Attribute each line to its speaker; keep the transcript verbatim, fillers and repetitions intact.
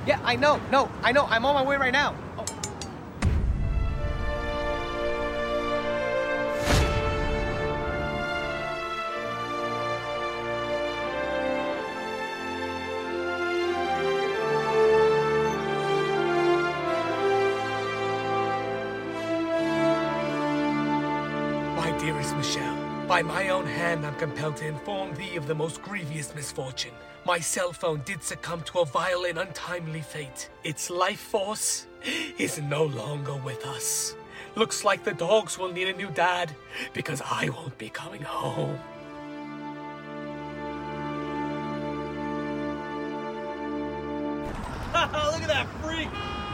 Speaker 1: Yeah, I know. No, I know. I'm on my way right now. Oh.
Speaker 2: My dearest Michelle, by my own hand I'm compelled to inform thee of the most grievous misfortune. My cell phone did succumb to a vile and untimely fate. Its life force is no longer with us. Looks like the dogs will need a new dad, because I won't be coming home.
Speaker 3: Look at that freak!